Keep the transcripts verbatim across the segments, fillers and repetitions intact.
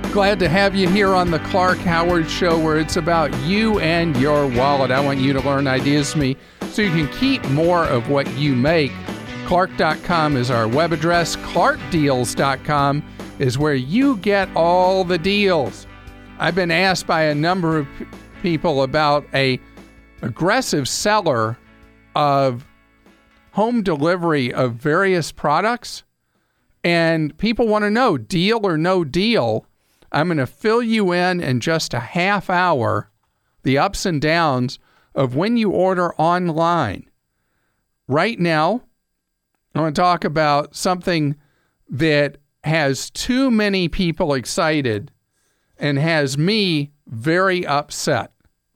Glad to have you here on the Clark Howard Show, where it's about you and your wallet. I want you to learn ideas from me so you can keep more of what you make. Clark dot com is our web address. Clark Deals dot com is where you get all the deals. I've been asked by a number of p- people about a aggressive seller of home delivery of various products, and people want to know, deal or no deal. I'm going to fill you in in just a half hour, the ups and downs of when you order online. Right now, I want to talk about something that has too many people excited and has me very upset.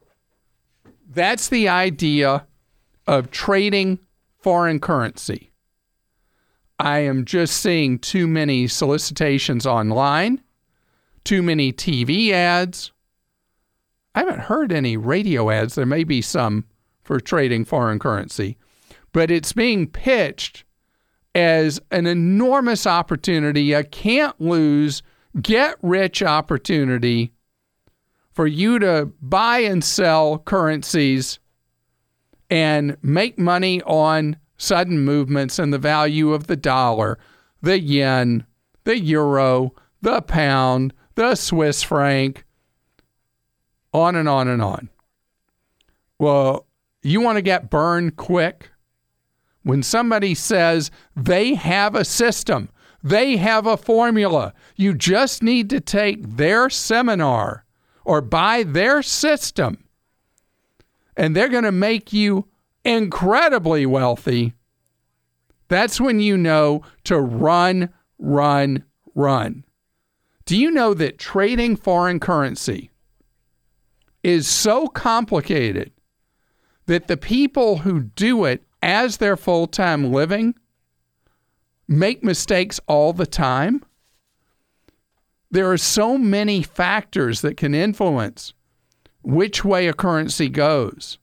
That's the idea of trading foreign currency. I am just seeing too many solicitations online, too many T V ads. I haven't heard any radio ads. There may be some for trading foreign currency, but it's being pitched as an enormous opportunity, a can't lose, get rich opportunity for you to buy and sell currencies and make money on sudden movements in the value of the dollar, the yen, the euro, the pound, the Swiss franc, on and on and on. Well, you want to get burned quick? When somebody says they have a system, they have a formula, you just need to take their seminar or buy their system, and they're going to make you incredibly wealthy, that's when you know to run, run, run. Do you know that trading foreign currency is so complicated that the people who do it as their full-time living make mistakes all the time? There are so many factors that can influence which way a currency goes.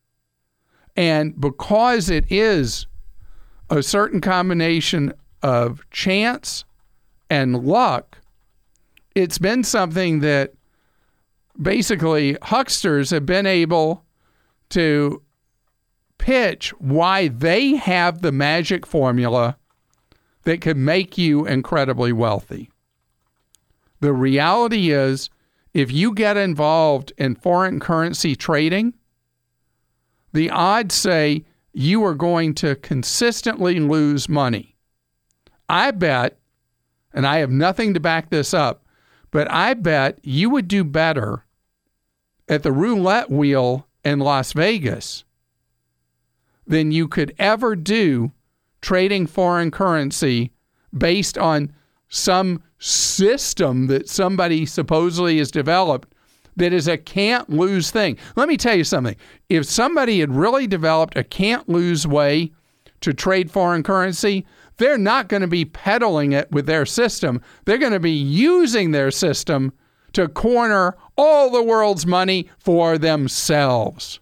And because it is a certain combination of chance and luck, it's been something that basically hucksters have been able to pitch why they have the magic formula that could make you incredibly wealthy. The reality is, if you get involved in foreign currency trading, the odds say you are going to consistently lose money. I bet, and I have nothing to back this up, but I bet you would do better at the roulette wheel in Las Vegas than you could ever do trading foreign currency based on some system that somebody supposedly has developed that is a can't-lose thing. Let me tell you something. If somebody had really developed a can't-lose way to trade foreign currency, they're not going to be peddling it with their system. They're going to be using their system to corner all the world's money for themselves.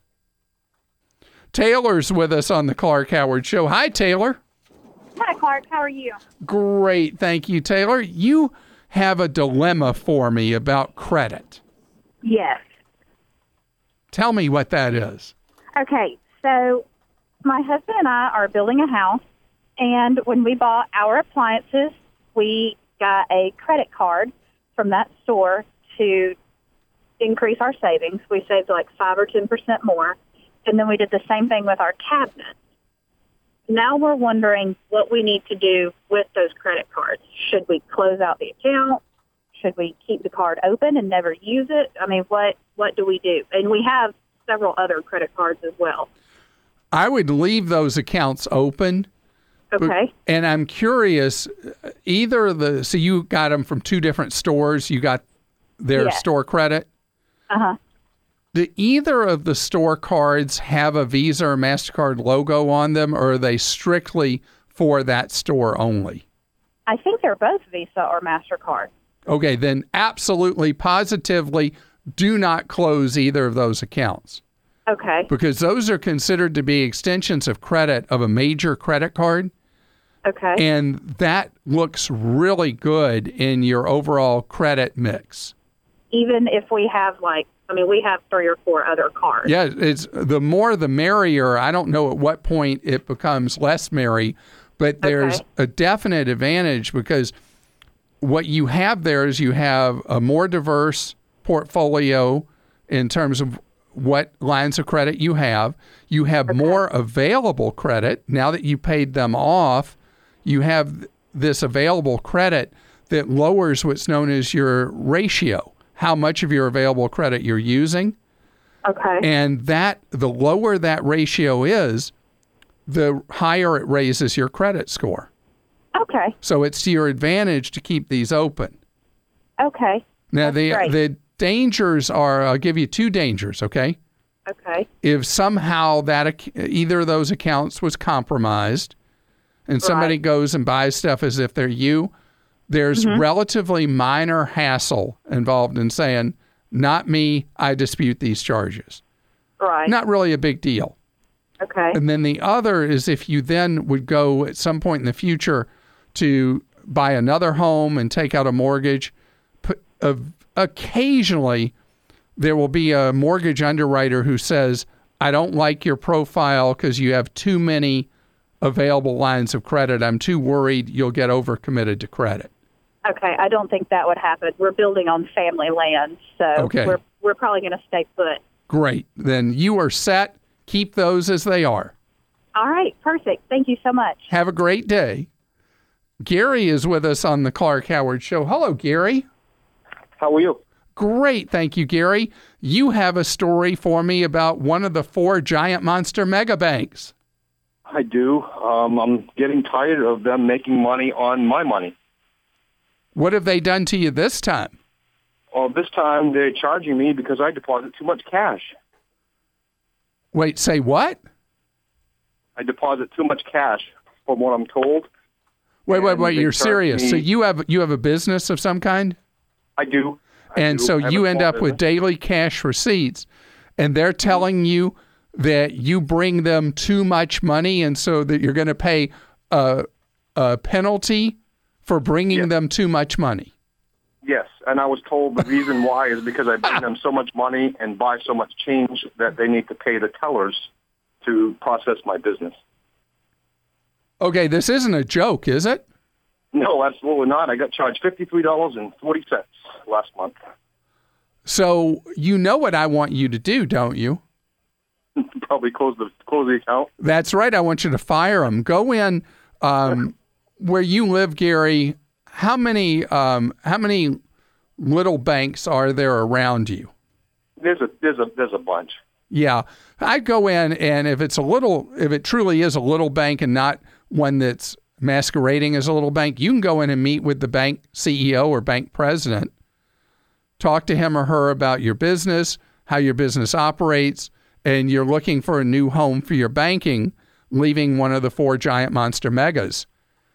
Taylor's with us on the Clark Howard Show. Hi, Taylor. Hi, Clark. How are you? Great. Thank you, Taylor. You have a dilemma for me about credit. Yes. Tell me what that is. Okay, so my husband and I are building a house, and when we bought our appliances, we got a credit card from that store to increase our savings. We saved like five or ten percent more, and then we did the same thing with our cabinets. Now we're wondering what we need to do with those credit cards. Should we close out the account? Should we keep the card open and never use it? I mean, what, what do we do? And we have several other credit cards as well. I would leave those accounts open. Okay. And I'm curious, either the, so you got them from two different stores, you got their Yes. store credit. Uh-huh. Do either of the store cards have a Visa or MasterCard logo on them, or are they strictly for that store only? I think they're both Visa or MasterCard. Okay, then absolutely, positively, do not close either of those accounts. Okay. Because those are considered to be extensions of credit of a major credit card. Okay. And that looks really good in your overall credit mix. Even if we have like, I mean, we have three or four other cars. Yeah, it's the more the merrier. I don't know at what point it becomes less merry, but there's Okay. a definite advantage because what you have there is you have a more diverse portfolio in terms of what lines of credit you have. You have Okay. more available credit. Now that you paid them off, you have this available credit that lowers what's known as your ratio, how much of your available credit you're using. Okay. And that the lower that ratio is, the higher it raises your credit score. Okay. So it's to your advantage to keep these open. Okay. Now, That's the great. the dangers are, I'll give you two dangers, okay? Okay. If somehow that ac- either of those accounts was compromised and somebody Right. goes and buys stuff as if they're you, there's Mm-hmm. relatively minor hassle involved in saying, not me, I dispute these charges. Right. Not really a big deal. Okay. And then the other is if you then would go at some point in the future to buy another home and take out a mortgage, p- uh, occasionally there will be a mortgage underwriter who says, I don't like your profile because you have too many available lines of credit. I'm too worried you'll get overcommitted to credit. Okay. I don't think that would happen. We're building on family land, so Okay. we're we're probably going to stay put. Great. Then you are set. Keep those as they are. All right. Perfect. Thank you so much. Have a great day. Gary is with us on the Clark Howard Show. Hello, Gary. How are you? Great. Thank you, Gary. You have a story for me about one of the four giant monster mega banks. I do. Um, I'm getting tired of them making money on my money. What have they done to you this time? Well, this time they're charging me because I deposit too much cash. Wait, say what? I deposit too much cash, from what I'm told. Wait, wait, And wait. they You're charge serious. me- So you have you have a business of some kind? I do. I And do. so I have you a end small up with business. daily cash receipts, and they're telling you that you bring them too much money, and so that you're going to pay a, a penalty for bringing Yes. them too much money. Yes, and I was told the reason why is because I bring them so much money and buy so much change that they need to pay the tellers to process my business. Okay, this isn't a joke, is it? No, absolutely not. I got charged fifty-three dollars and forty cents last month. So you know what I want you to do, don't you? Probably close the close the account. That's right. I want you to fire them. Go in um, where you live, Gary. How many um, how many little banks are there around you? There's a there's a there's a bunch. Yeah, I'd go in, and if it's a little, if it truly is a little bank and not one that's masquerading as a little bank, you can go in and meet with the bank C E O or bank president. Talk to him or her about your business, how your business operates, and you're looking for a new home for your banking, leaving one of the four giant monster megas.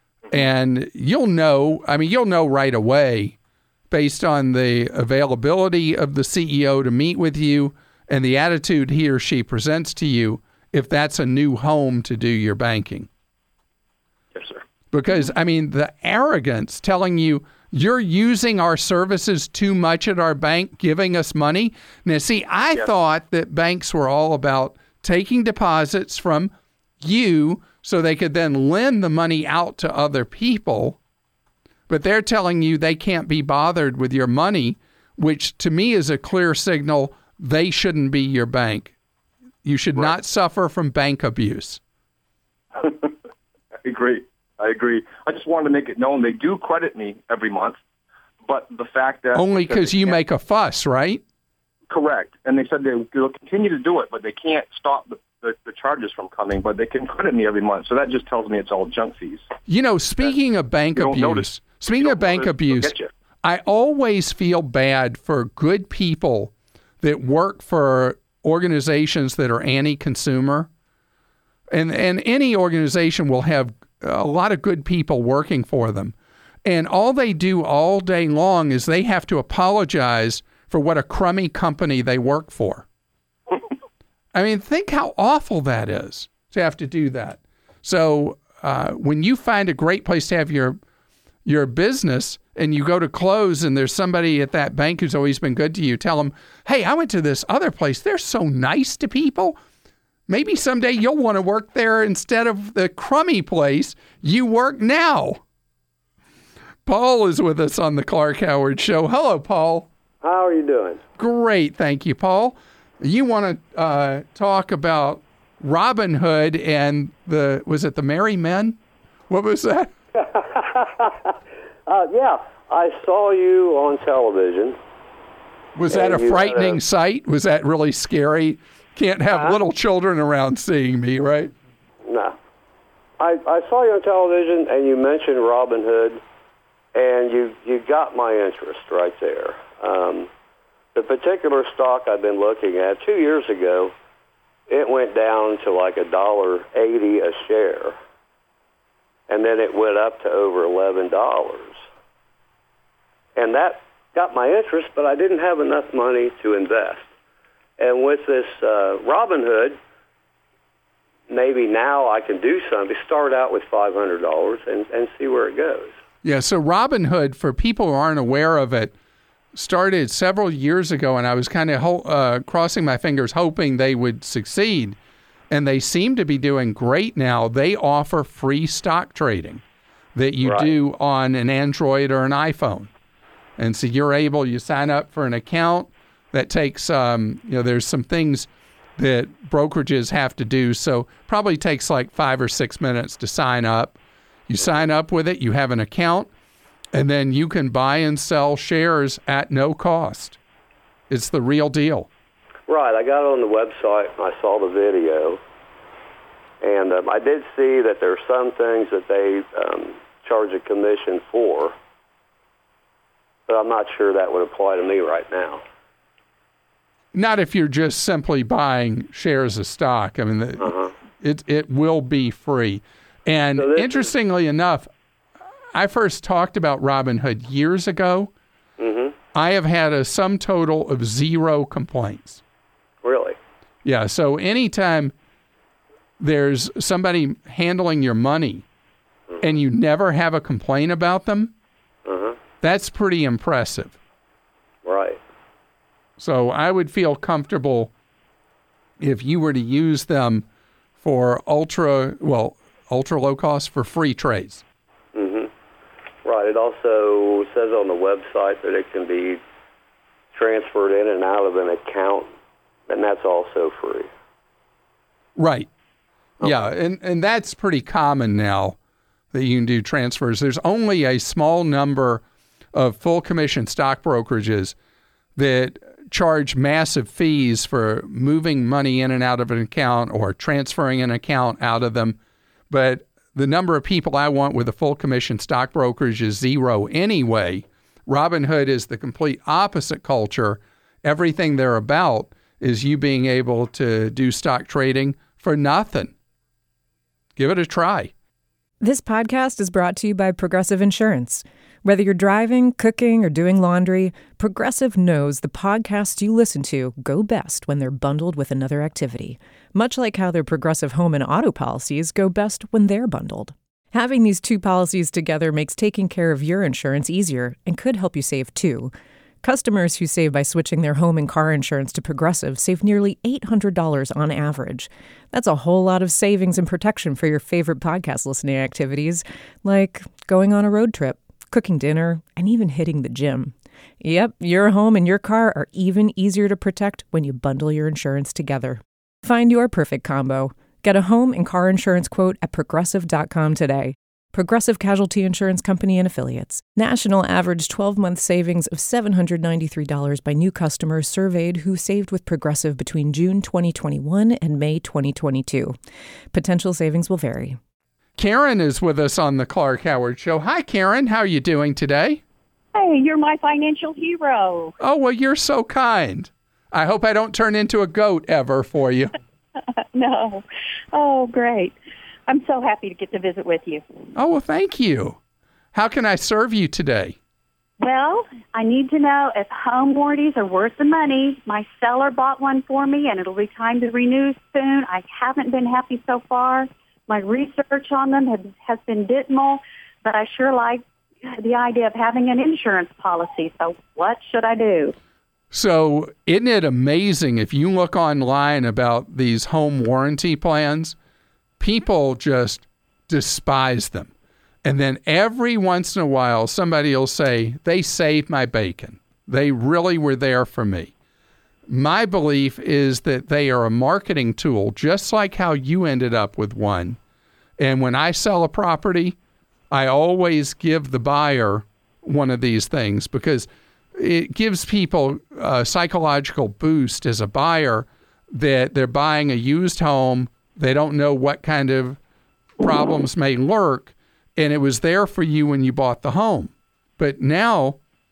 And you'll know, I mean, you'll know right away based on the availability of the C E O to meet with you and the attitude he or she presents to you, if that's a new home to do your banking. Yes, sir. Because, I mean, the arrogance telling you you're using our services too much at our bank, giving us money. Now, see, I Yes. thought that banks were all about taking deposits from you so they could then lend the money out to other people. But they're telling you they can't be bothered with your money, which to me is a clear signal they shouldn't be your bank. You should Right. not suffer from bank abuse. I agree. I agree. I just wanted to make it known they do credit me every month, but the fact that Only that because they you can't- make a fuss, right? correct, and they said they, they'll continue to do it, but they can't stop the, the, the charges from coming. But they can credit me every month, so that just tells me it's all junk fees. You know, speaking of bank You don't abuse, notice. speaking You of don't bank notice, they'll abuse, get you. I always feel bad for good people that work for organizations that are anti-consumer. And and any organization will have a lot of good people working for them. And all they do all day long is they have to apologize for what a crummy company they work for. I mean, think how awful that is to have to do that. So uh, when you find a great place to have your your business and you go to close and there's somebody at that bank who's always been good to you, tell them, hey, I went to this other place. They're so nice to people. Maybe someday you'll want to work there instead of the crummy place you work now. Paul is with us on the Clark Howard Show. Hello, Paul. How are you doing? Great, thank you, Paul. You want to uh, talk about Robin Hood and the, was it the Merry Men? What was that? uh, yeah, I saw you on television. Was that a frightening a... sight? Was that really scary? Can't have uh, little children around seeing me, right? No. I, I saw you on television, and you mentioned Robin Hood, and you, you got my interest right there. Um, the particular stock I've been looking at, two years ago, it went down to like a dollar eighty a share, and then it went up to over eleven dollars. And that got my interest, but I didn't have enough money to invest. And with this uh, Robin Hood, maybe now I can do something. Start out with five hundred dollars and, and see where it goes. Yeah, so Robin Hood, for people who aren't aware of it, started several years ago, and I was kind of ho- uh, crossing my fingers hoping they would succeed. And they seem to be doing great now. They offer free stock trading that you right. do on an Android or an iPhone. And so you're able, you sign up for an account that takes, um, you know, there's some things that brokerages have to do. So probably takes like five or six minutes to sign up. You sign up with it, you have an account, and then you can buy and sell shares at no cost. It's the real deal. Right. I got on the website and I saw the video. And um, I did see that there are some things that they um, charge a commission for, but I'm not sure that would apply to me right now. Not if you're just simply buying shares of stock. I mean, the, uh-huh. it it will be free. And so interestingly is... enough, I first talked about Robin Hood years ago. Mm-hmm. I have had a sum total of zero complaints. Really? Yeah, so anytime there's somebody handling your money mm-hmm. and you never have a complaint about them, uh-huh. that's pretty impressive. Right. So I would feel comfortable if you were to use them for ultra, well, ultra low cost for free trades. Mm-hmm. Right. It also says on the website that it can be transferred in and out of an account, and that's also free. Right. Okay. Yeah, and, and that's pretty common now that you can do transfers. There's only a small number of full commission stock brokerages that charge massive fees for moving money in and out of an account or transferring an account out of them. But the number of people I want with a full commission stock brokerage is zero anyway. Robinhood is the complete opposite culture. Everything they're about is you being able to do stock trading for nothing. Give it a try. This podcast is brought to you by Progressive Insurance. Whether you're driving, cooking, or doing laundry, Progressive knows the podcasts you listen to go best when they're bundled with another activity, much like how their Progressive home and auto policies go best when they're bundled. Having these two policies together makes taking care of your insurance easier and could help you save too. Customers who save by switching their home and car insurance to Progressive save nearly eight hundred dollars on average. That's a whole lot of savings and protection for your favorite podcast listening activities, like going on a road trip, cooking dinner, and even hitting the gym. Yep, your home and your car are even easier to protect when you bundle your insurance together. Find your perfect combo. Get a home and car insurance quote at progressive dot com today. Progressive Casualty Insurance Company and Affiliates. National average twelve-month savings of seven hundred ninety-three dollars by new customers surveyed who saved with Progressive between June twenty twenty-one and May twenty twenty-two. Potential savings will vary. Karen is with us on the Clark Howard Show. Hi, Karen. How are you doing today? Hey, you're my financial hero. Oh, well, you're so kind. I hope I don't turn into a goat ever for you. No. Oh, great. I'm so happy to get to visit with you. Oh, well, thank you. How can I serve you today? Well, I need to know if home warranties are worth the money. My seller bought one for me, and it'll be time to renew soon. I haven't been happy so far. my research on them has, has been dismal, but I sure like the idea of having an insurance policy. So what should I do? So isn't it amazing if you look online about these home warranty plans, people just despise them. And then every once in a while, somebody will say, they saved my bacon. They really were there for me. My belief is that they are a marketing tool, just like how you ended up with one. And when I sell a property, I always give the buyer one of these things because it gives people a psychological boost as a buyer that they're buying a used home. They don't know what kind of problems may lurk, and it was there for you when you bought the home. But now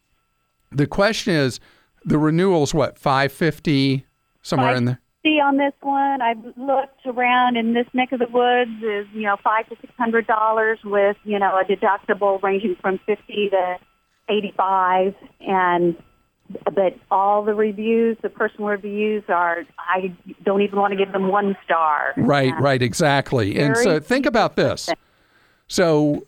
the question is, the renewal's what, five hundred fifty dollars, somewhere in there? See, on this one, I've looked around in this neck of the woods is, you know, five to six hundred dollars with, you know, a deductible ranging from fifty to eighty-five, and but all the reviews, the personal reviews are, I don't even want to give them one star. Right, and right, exactly. And so think about this. So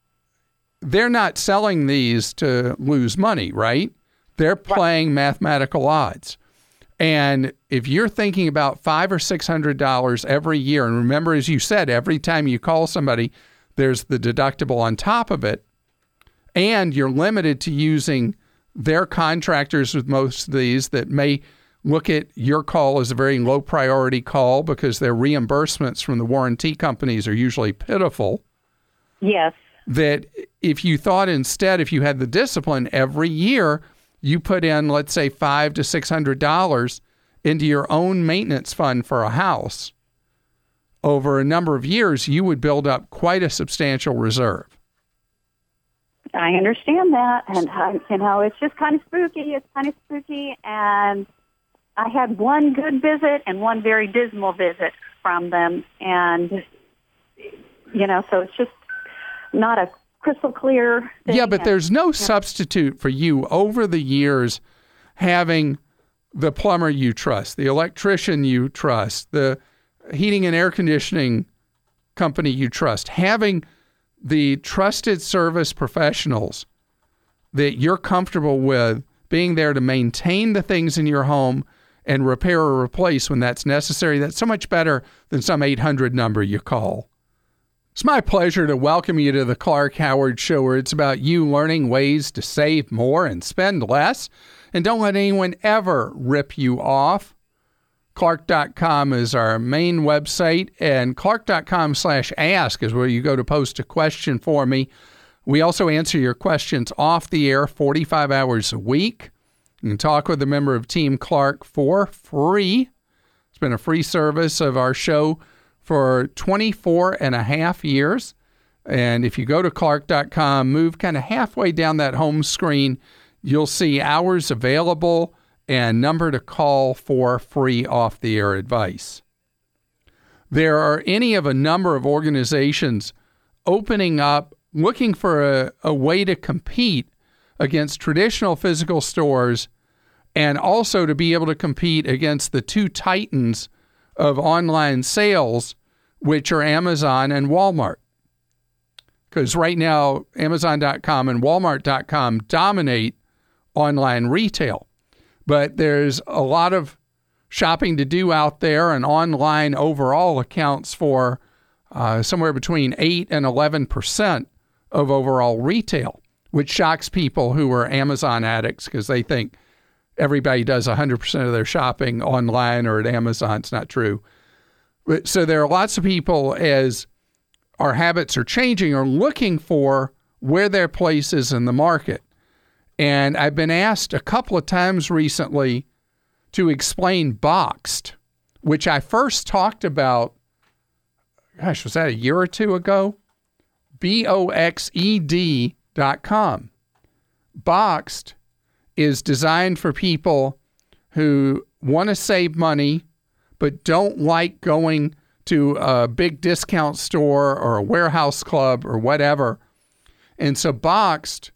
they're not selling these to lose money, right? They're playing right. mathematical odds. And if you're thinking about five or six hundred dollars every year, and remember, as you said, every time you call somebody, there's the deductible on top of it, and you're limited to using their contractors with most of these that may look at your call as a very low priority call because their reimbursements from the warranty companies are usually pitiful. Yes. That if you thought instead, if you had the discipline every year, you put in, let's say, five to six hundred dollars into your own maintenance fund for a house, over a number of years, you would build up quite a substantial reserve. I understand that, and I, you know, it's just kind of spooky. It's kind of spooky, and I had one good visit and one very dismal visit from them, and you know, so it's just not a crystal clear thing. Yeah, but there's no yeah. substitute for you over the years having the plumber you trust, the electrician you trust, the heating and air conditioning company you trust, having the trusted service professionals that you're comfortable with being there to maintain the things in your home and repair or replace when that's necessary. That's so much better than some eight hundred number you call. It's my pleasure to welcome you to the Clark Howard Show, where it's about you learning ways to save more and spend less. And don't let anyone ever rip you off. Clark dot com is our main website, and Clark dot com slash ask is where you go to post a question for me. We also answer your questions off the air forty-five hours a week. You can talk with a member of Team Clark for free. It's been a free service of our show for twenty-four and a half years. And if you go to Clark dot com, move kind of halfway down that home screen, you'll see hours available and number to call for free off-the-air advice. There are any of a number of organizations opening up, looking for a, a way to compete against traditional physical stores and also to be able to compete against the two titans of online sales, which are Amazon and Walmart. Because right now, Amazon dot com and Walmart dot com dominate online retail. But there's a lot of shopping to do out there, and online overall accounts for uh, somewhere between eight and eleven percent of overall retail, which shocks people who are Amazon addicts because they think everybody does one hundred percent of their shopping online or at Amazon. It's not true. But, so there are lots of people, as our habits are changing, are looking for where their place is in the market. And I've been asked a couple of times recently to explain Boxed, which I first talked about, gosh, was that a year or two ago? B O X E D dot com. Boxed is designed for people who want to save money but don't like going to a big discount store or a warehouse club or whatever. And so Boxed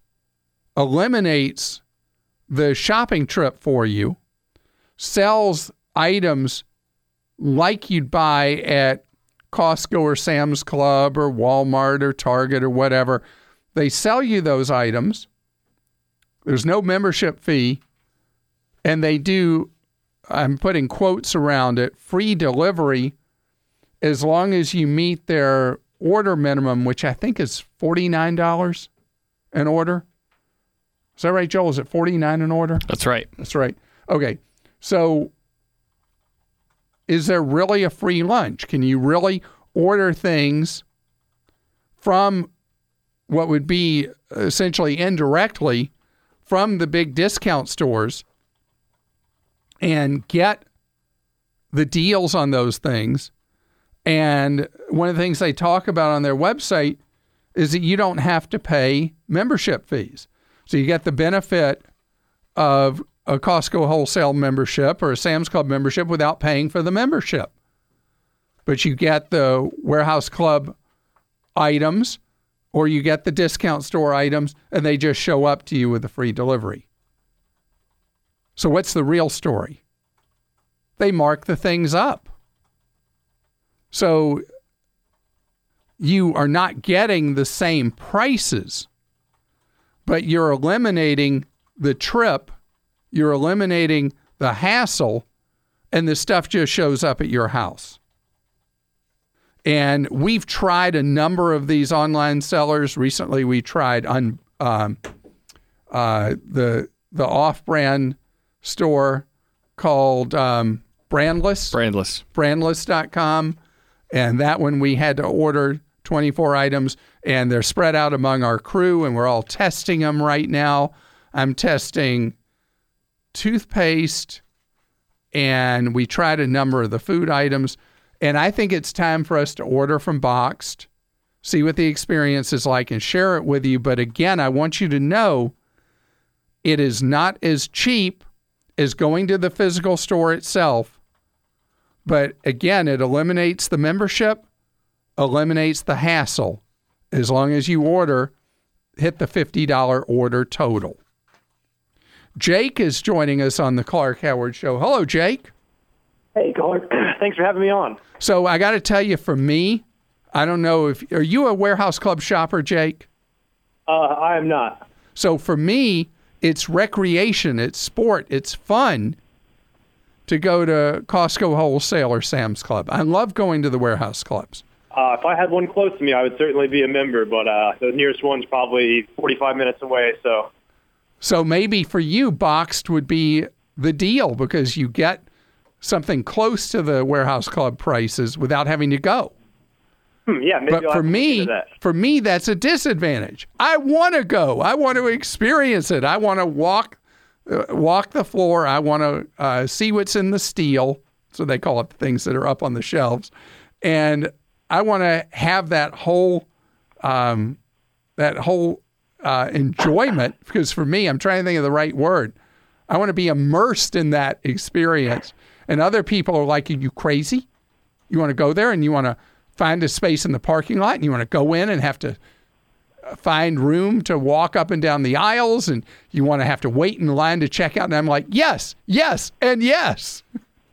eliminates the shopping trip for you, sells items like you'd buy at Costco or Sam's Club or Walmart or Target or whatever. They sell you those items. There's no membership fee. And they do, I'm putting quotes around it, free delivery as long as you meet their order minimum, which I think is forty-nine dollars an order. Is that right, Joel? Is it forty-nine dollars an order? That's right. That's right. Okay. So is there really a free lunch? Can you really order things from what would be essentially indirectly from the big discount stores and get the deals on those things? And one of the things they talk about on their website is that you don't have to pay membership fees. So you get the benefit of a Costco wholesale membership or a Sam's Club membership without paying for the membership. But you get the Warehouse Club items or you get the discount store items and they just show up to you with a free delivery. So what's the real story? They mark the things up. So you are not getting the same prices, but you're eliminating the trip, you're eliminating the hassle, and the stuff just shows up at your house. And we've tried a number of these online sellers. Recently, we tried on um, uh, the the off-brand store called um, Brandless. Brandless. Brandless dot com. And that one we had to order twenty-four items, and they're spread out among our crew, and we're all testing them right now. I'm testing toothpaste, and we tried a number of the food items. And I think it's time for us to order from Boxed, see what the experience is like, and share it with you. But again, I want you to know it is not as cheap as going to the physical store itself. But again, it eliminates the membership, eliminates the hassle, as long as you order, hit the fifty dollars order total. Jake is joining us on the Clark Howard Show. Hello, Jake. Hey, Clark. Thanks for having me on. So I got to tell you, for me, I don't know if, are you a Warehouse Club shopper, Jake? Uh, I am not. So for me, it's recreation, it's sport, it's fun to go to Costco Wholesale or Sam's Club. I love going to the warehouse clubs. Uh, if I had one close to me, I would certainly be a member, but uh, the nearest one's probably forty-five minutes away. So, so maybe for you, Boxed would be the deal because you get something close to the warehouse club prices without having to go. Hmm, yeah, maybe but I'll for have to me, consider that. for me, that's a disadvantage. I want to go. I want to experience it. I want to walk. Uh, walk the floor. I want to uh, see what's in the steel. So they call it the things that are up on the shelves. And I want to have that whole, um, that whole uh, enjoyment, because for me, I'm trying to think of the right word. I want to be immersed in that experience. And other people are like, are you crazy? You want to go there and you want to find a space in the parking lot and you want to go in and have to find room to walk up and down the aisles, and you want to have to wait in line to check out. And I'm like, yes, yes, and yes.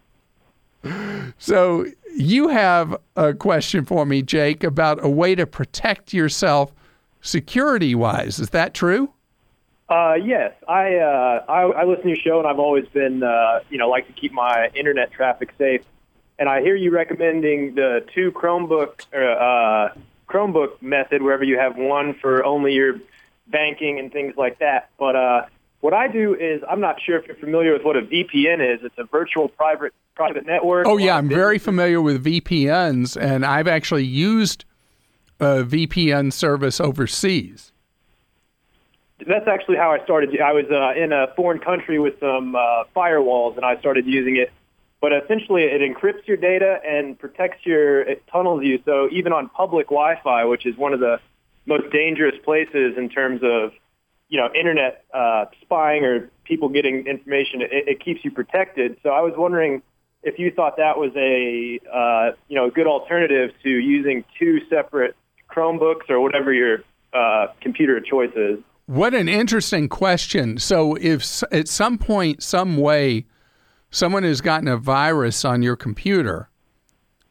So you have a question for me, Jake, about a way to protect yourself security-wise. Is that true? Uh, yes, I, uh, I I listen to your show, and I've always been, uh, you know, like to keep my internet traffic safe. And I hear you recommending the two Chromebook uh, Chromebook method, wherever you have one for only your banking and things like that. But uh, what I do is, I'm not sure if you're familiar with what a V P N is. It's a virtual private private network. Oh, yeah, I'm very familiar with V P Ns, and I've actually used a V P N service overseas. That's actually how I started. I was uh, in a foreign country with some uh, firewalls, and I started using it. But essentially, it encrypts your data and protects your, it tunnels you. So even on public Wi-Fi, which is one of the most dangerous places in terms of, you know, internet uh, spying or people getting information, it, it keeps you protected. So I was wondering if you thought that was a, uh, you know, a good alternative to using two separate Chromebooks or whatever your uh, computer of choice is. What an interesting question. So if at some point, some way, someone has gotten a virus on your computer,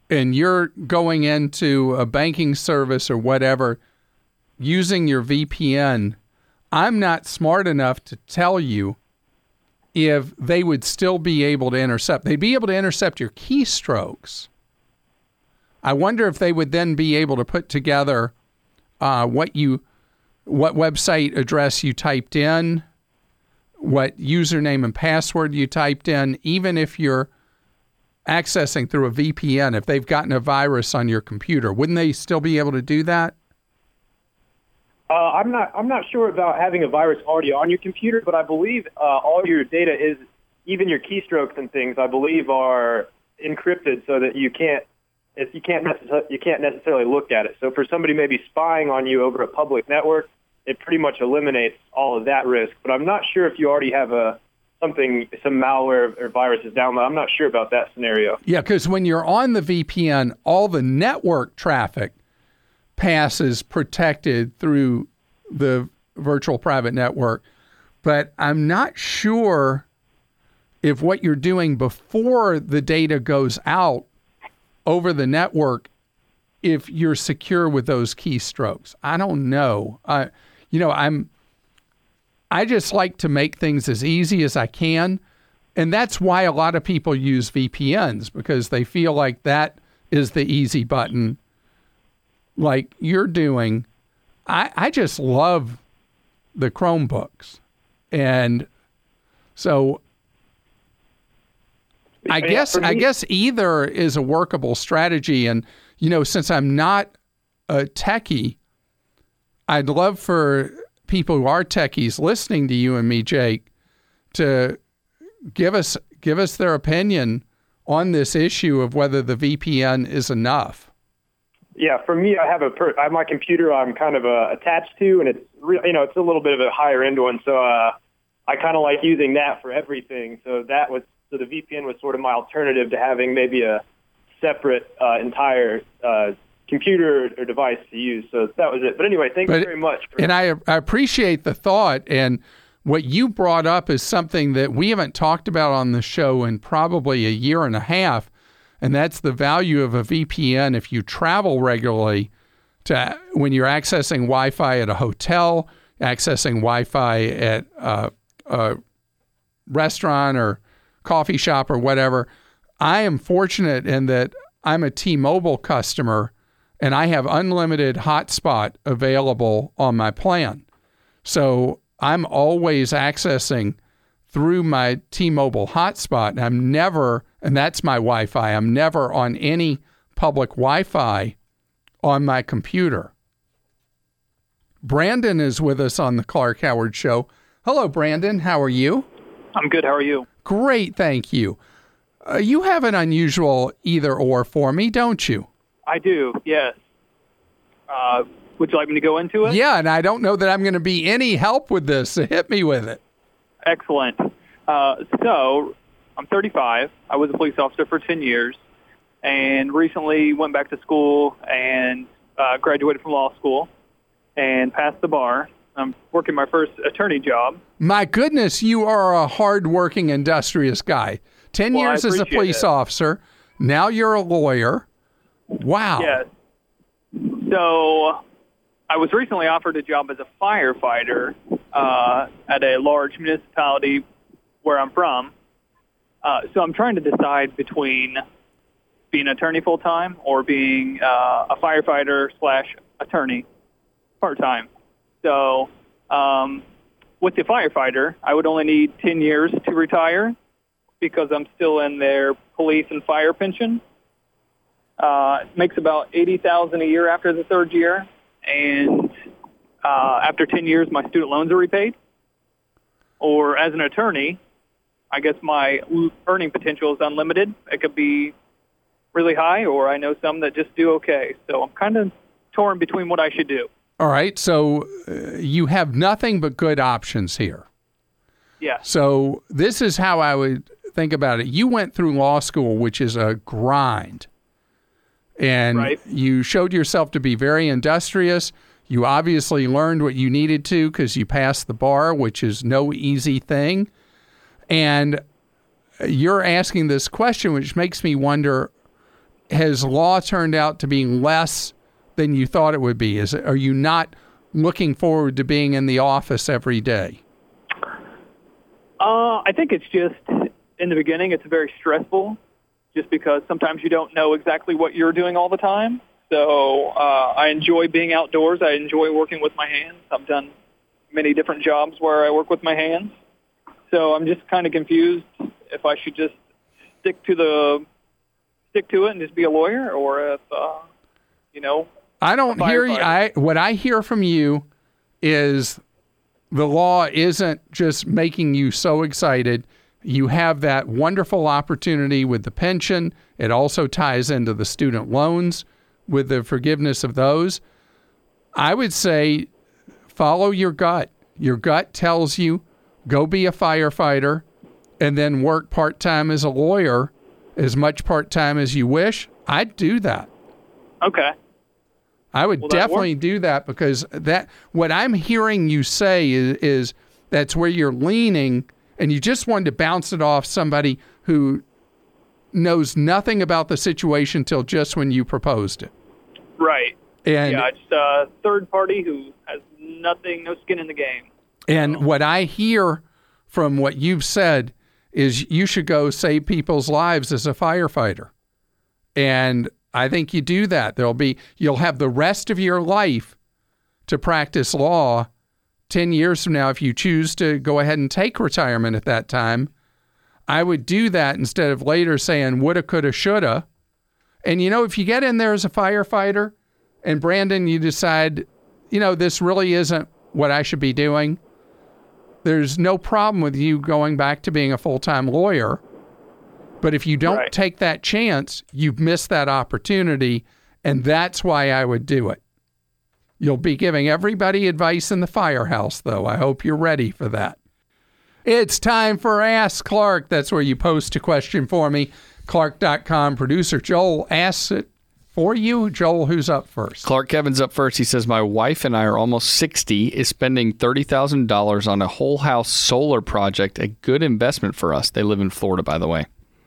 and you're going into a banking service or whatever using your V P N, I'm not smart enough to tell you if they would still be able to intercept. They'd be able to intercept your keystrokes. I wonder if they would then be able to put together uh, what you, what website address you typed in, what username and password you typed in, even if you're accessing through a V P N, if they've gotten a virus on your computer. Wouldn't they still be able to do that? Uh, I'm not. I'm not sure about having a virus already on your computer, but I believe uh, all your data is, even your keystrokes and things, I believe are encrypted so that you can't. If you can't necessarily you can't necessarily look at it. So for somebody maybe spying on you over a public network, it pretty much eliminates all of that risk. But I'm not sure if you already have a something, some malware or viruses downloaded. I'm not sure about that scenario. Yeah, because when you're on the V P N, all the network traffic passes protected through the virtual private network. But I'm not sure if what you're doing before the data goes out over the network, if you're secure with those keystrokes. I don't know. I, you know, I'm, I just like to make things as easy as I can. And that's why a lot of people use V P Ns, because they feel like that is the easy button, like you're doing. I, I just love the Chromebooks. And so I Yeah, guess for me- I guess either is a workable strategy. And, you know, since I'm not a techie, I'd love for people who are techies listening to you and me, Jake, to give us give us their opinion on this issue of whether the V P N is enough. Yeah, for me, I have a per- I have my computer I'm kind of uh, attached to, and it's re- you know it's a little bit of a higher end one, so uh, I kind of like using that for everything. So that was so the V P N was sort of my alternative to having maybe a separate uh, entire uh, computer or device to use. So that was it. But anyway, thank But, you very much. For- and I, I appreciate the thought, and what you brought up is something that we haven't talked about on the show in probably a year and a half. And that's the value of a V P N if you travel regularly, to when you're accessing Wi-Fi at a hotel, accessing Wi-Fi at a, a restaurant or coffee shop or whatever. I am fortunate in that I'm a T-Mobile customer and I have unlimited hotspot available on my plan. So I'm always accessing through my T-Mobile hotspot, and I'm never, and that's my Wi-Fi, I'm never on any public Wi-Fi on my computer. Brandon is with us on the Clark Howard Show. Hello, Brandon. How are you? I'm good. How are you? Great, thank you. Uh, you have an unusual either-or for me, don't you? I do, yes. Uh, would you like me to go into it? Yeah, and I don't know that I'm going to be any help with this, so hit me with it. Excellent. Uh, so, I'm thirty-five. I was a police officer for ten years, and recently went back to school and uh, graduated from law school and passed the bar. I'm working my first attorney job. My goodness, you are a hard-working, industrious guy. Ten Well, I years as a appreciate police it. officer. Now you're a lawyer. Wow. Yes. So, I was recently offered a job as a firefighter uh, at a large municipality where I'm from. Uh, so I'm trying to decide between being an attorney full-time or being uh, a firefighter slash attorney part-time. So um, with the firefighter, I would only need ten years to retire because I'm still in their police and fire pension. Uh, it makes about eighty thousand dollars a year after the third year. And uh, after ten years, my student loans are repaid. Or as an attorney, I guess my earning potential is unlimited. It could be really high, or I know some that just do okay. So I'm kind of torn between what I should do. All right, so uh, you have nothing but good options here. Yeah. So this is how I would think about it. You went through law school, which is a grind. And Right. you showed yourself to be very industrious. You obviously learned what you needed to because you passed the bar, which is no easy thing. And you're asking this question, which makes me wonder, has law turned out to be less than you thought it would be? Is it, are you not looking forward to being in the office every day? Uh, I think it's just, in the beginning, it's very stressful, just because sometimes you don't know exactly what you're doing all the time. So uh, I enjoy being outdoors. I enjoy working with my hands. I've done many different jobs where I work with my hands. So I'm just kind of confused if I should just stick to the stick to it and just be a lawyer, or if uh, you know. I don't hear you. I what I hear from you is the law isn't just making you so excited. You have that wonderful opportunity with the pension. It also ties into the student loans with the forgiveness of those. I would say follow your gut. Your gut tells you go be a firefighter and then work part-time as a lawyer, as much part-time as you wish. I'd do that. Okay. I would Will that definitely work? do that, because that what I'm hearing you say is, is that's where you're leaning, and you just wanted to bounce it off somebody who knows nothing about the situation till just when you proposed it. Right. And yeah, just a third party who has nothing, no skin in the game. And what I hear from what you've said is you should go save people's lives as a firefighter. And I think you do that. There'll be, you'll have the rest of your life to practice law. ten years from now, if you choose to go ahead and take retirement at that time, I would do that instead of later saying woulda, coulda, shoulda. And, you know, if you get in there as a firefighter and, Brandon, you decide, you know, this really isn't what I should be doing, there's no problem with you going back to being a full-time lawyer. But if you don't Right. take that chance, you've missed that opportunity, and that's why I would do it. You'll be giving everybody advice in the firehouse, though. I hope you're ready for that. It's time for Ask Clark. That's where you post a question for me. Clark dot com. Producer Joel asks it for you. Joel, who's up first? Clark Kevin's up first. He says, my wife and I are almost sixty, is spending thirty thousand dollars on a whole house solar project, a good investment for us. They live in Florida, by the way.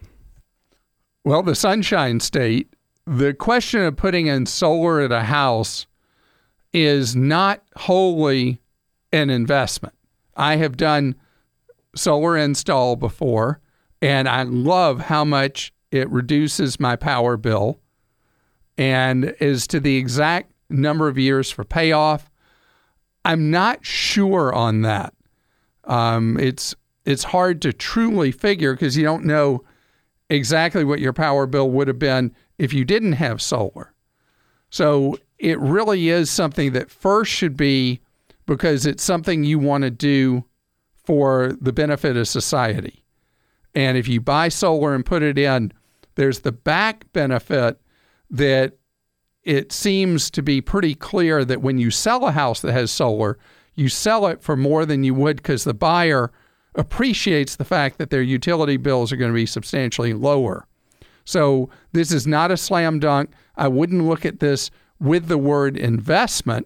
Well, the Sunshine State, the question of putting in solar at a house is not wholly an investment. I have done solar install before, and I love how much it reduces my power bill. And as to the exact number of years for payoff, I'm not sure on that. Um, it's it's hard to truly figure because you don't know exactly what your power bill would have been if you didn't have solar. So it really is something that first should be because it's something you want to do for the benefit of society. And if you buy solar and put it in, there's the back benefit that it seems to be pretty clear that when you sell a house that has solar, you sell it for more than you would because the buyer appreciates the fact that their utility bills are going to be substantially lower. So this is not a slam dunk. I wouldn't look at this with the word investment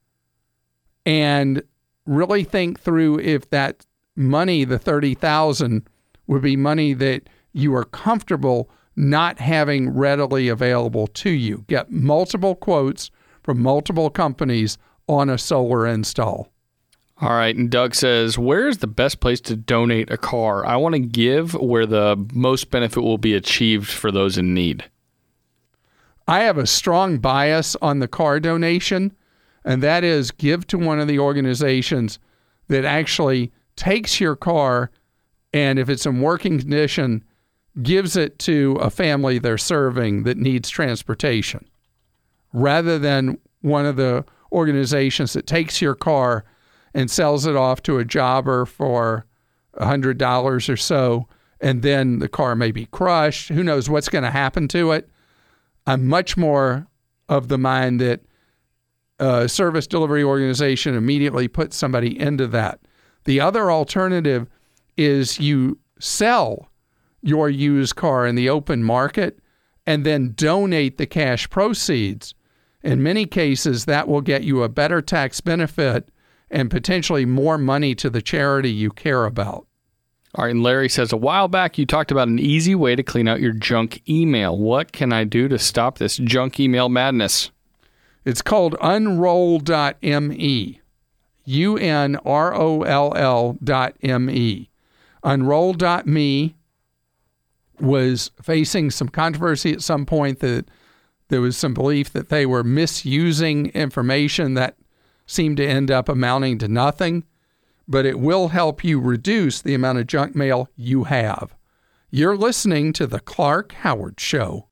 and really think through if that money, the thirty thousand dollars, would be money that you are comfortable not having readily available to you. Get multiple quotes from multiple companies on a solar install. All right, and Doug says, where is the best place to donate a car? I want to give where the most benefit will be achieved for those in need. I have a strong bias on the car donation, and that is give to one of the organizations that actually takes your car and, if it's in working condition, gives it to a family they're serving that needs transportation, rather than one of the organizations that takes your car and sells it off to a jobber for one hundred dollars or so, and then the car may be crushed. Who knows what's going to happen to it? I'm much more of the mind that a service delivery organization immediately puts somebody into that. The other alternative is you sell your used car in the open market and then donate the cash proceeds. In many cases, that will get you a better tax benefit and potentially more money to the charity you care about. All right, and Larry says, a while back you talked about an easy way to clean out your junk email. What can I do to stop this junk email madness? It's called unroll dot me. U N R O L L dot M E. unroll dot me was facing some controversy at some point that there was some belief that they were misusing information that seemed to end up amounting to nothing, but it will help you reduce the amount of junk mail you have. You're listening to The Clark Howard Show.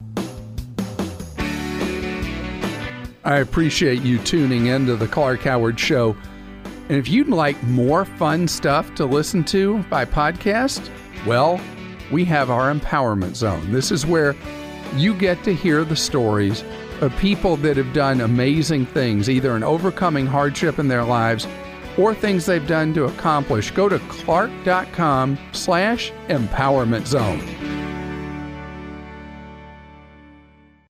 I appreciate you tuning into The Clark Howard Show. And if you'd like more fun stuff to listen to by podcast, well, we have our Empowerment Zone. This is where you get to hear the stories of people that have done amazing things, either in overcoming hardship in their lives or things they've done to accomplish. Go to clark dot com slash empowerment zone.